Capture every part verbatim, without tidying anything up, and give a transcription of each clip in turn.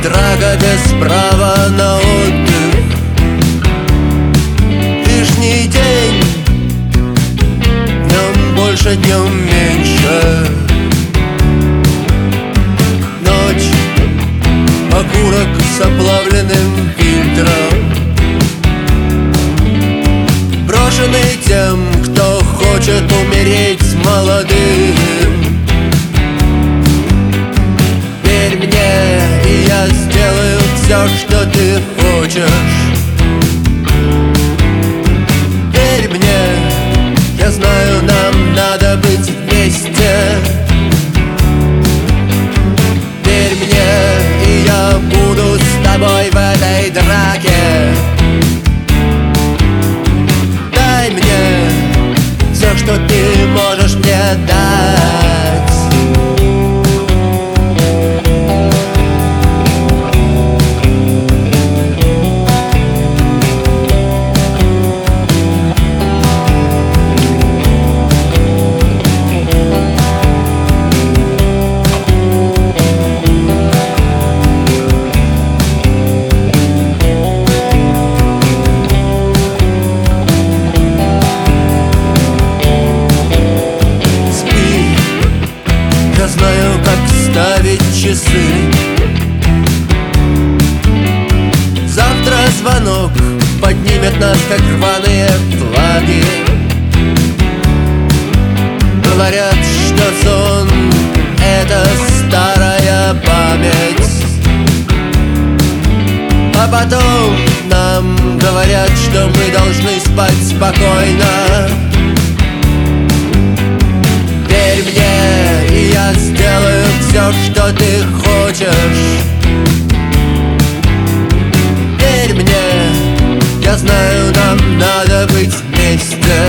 драка без права на отдых. Лишний день, днем больше, днем меньше. Ночь, окурок с оплавленным фильтром, брошенный тем, кто хочет умереть молодым. Верь мне, и я сделаю все, что ты хочешь. Верь мне, я знаю, нам надо быть вместе. Верь мне, и я буду с тобой в этой драке. Дай мне все, что ты можешь мне дать. Я знаю, как ставить часы. Завтра звонок поднимет нас, как рваные флаги. Говорят, что сон — это старая память. А потом нам говорят, что мы должны спать спокойно. Верь мне, и я сделаю все, что ты хочешь. Верь мне, я знаю, нам надо быть вместе.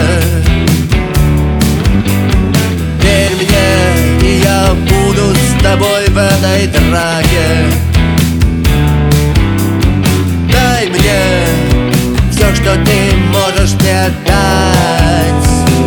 Верь мне, и я буду с тобой в этой драке. Дай мне все, что ты можешь мне дать.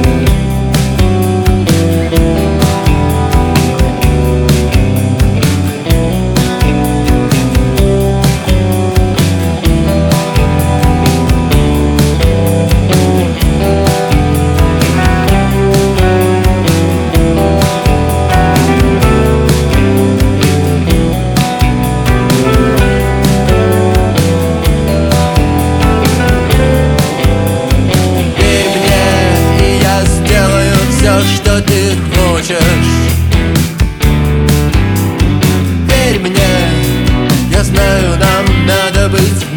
Что ты хочешь. Верь мне, я знаю, нам надо быть